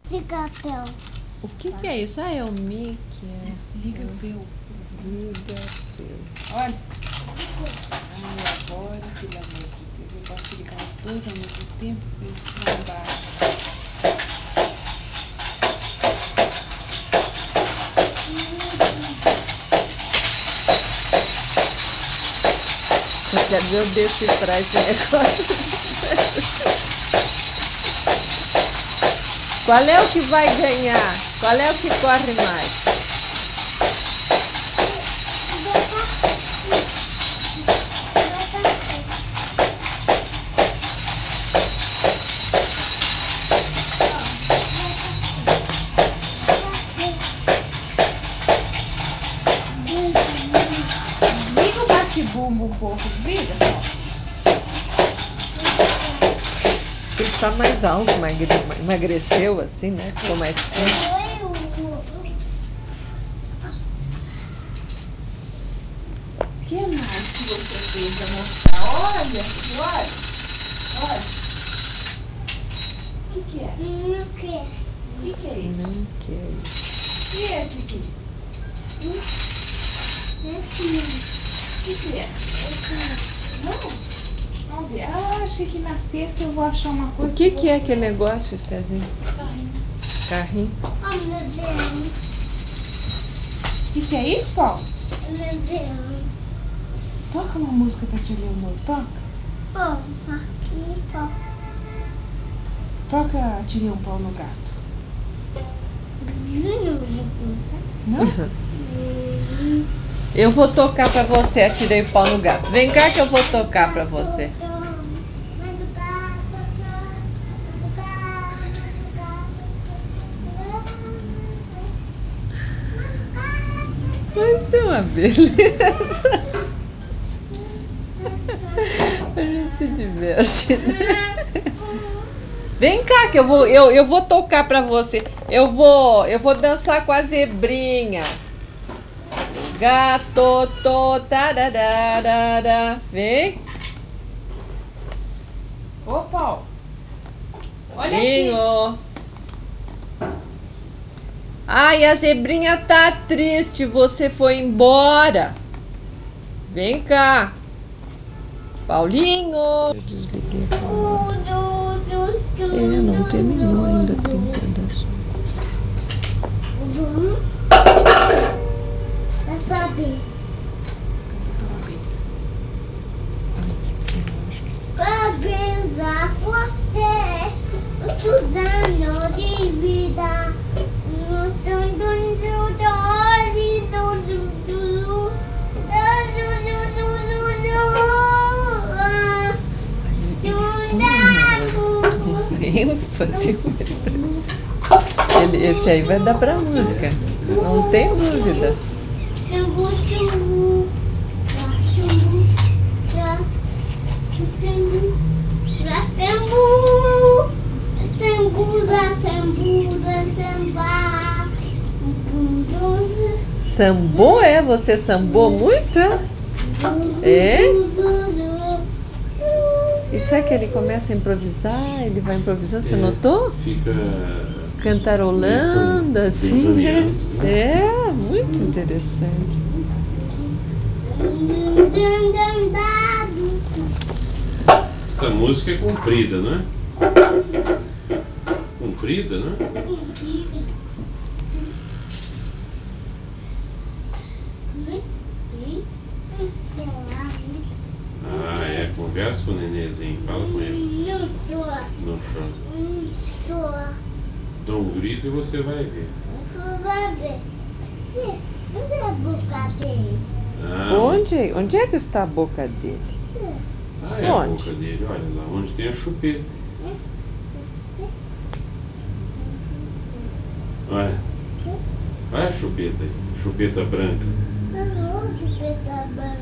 Liga-pel. O que é isso? Ah, é o Mickey. Liga-pel. Liga-pel. Olha. Ai, agora, pelo amor de Deus, eu posso ligar os dois ao mesmo tempo para eles trombarem. Eu quero ver eu decifrar esse negócio. Qual é o que vai ganhar? Qual é o que corre mais? Liga o bate-bumbo um pouco, desliga. Ele está mais alto, emagreceu assim, né? Ficou mais forte. O que mais que você fez para mostrar? Olha, olha, olha. O que é? Não quer. O que é isso? Não quer isso. O que é esse aqui? O que é? Não? Vamos ver. Ah, achei que na sexta eu vou achar uma coisa. O que é aquele negócio, Estezinho? Carrinho. Carrinho? Oh, meu Deus. O que é isso, Paulo? Meu Deus. Toca uma música pra te ler o amor. Toca. Oh, aqui tá. Toca Tirei um Pau no Gato. Não? Eu vou tocar pra você, atirei o pau no gato. Vem cá que eu vou tocar pra você. Vai ser uma beleza. A gente se diverte, né? Vem cá que eu vou tocar pra você. Eu vou dançar com a zebrinha. Gato, tararara. Vem. Ô, Paulo. Olha aqui. Linho. Ai, a zebrinha tá triste. Você foi embora. Vem cá. Paulinho. Eu desliguei. Não terminou ainda. Tem um pedaço. Parabéns a você, muitos anos de vida. ênfase. Esse aí vai dar pra música. Não tem dúvida. Sambou, é? Você sambou muito, é? É? Isso é que ele começa a improvisar, ele vai improvisando, você notou? Fica cantarolando, assim, né? É, muito interessante. A música é comprida, não é? Comprida, não é? Ah, é. Conversa com o nenenzinho, fala com ele. Não chora. Dá um grito e você vai ver. Onde é a boca dele? Ah, Onde é que está a boca dele? é a Onde? boca dele, olha lá, onde tem a chupeta. Olha a chupeta aí, chupeta branca. Chupeta branca.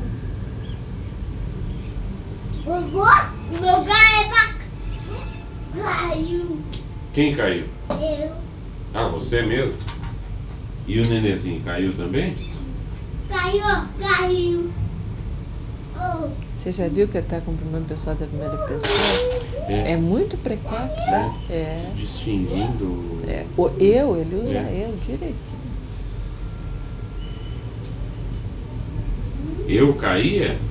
Meu gato caiu. Quem caiu? Eu. Ah, você mesmo? E o nenenzinho caiu também? Caiu. Oh. Você já viu que ele está com o primeiro pessoal da primeira pessoa? É muito precoce. É. Distinguindo. O ele usa eu direitinho. Eu caía?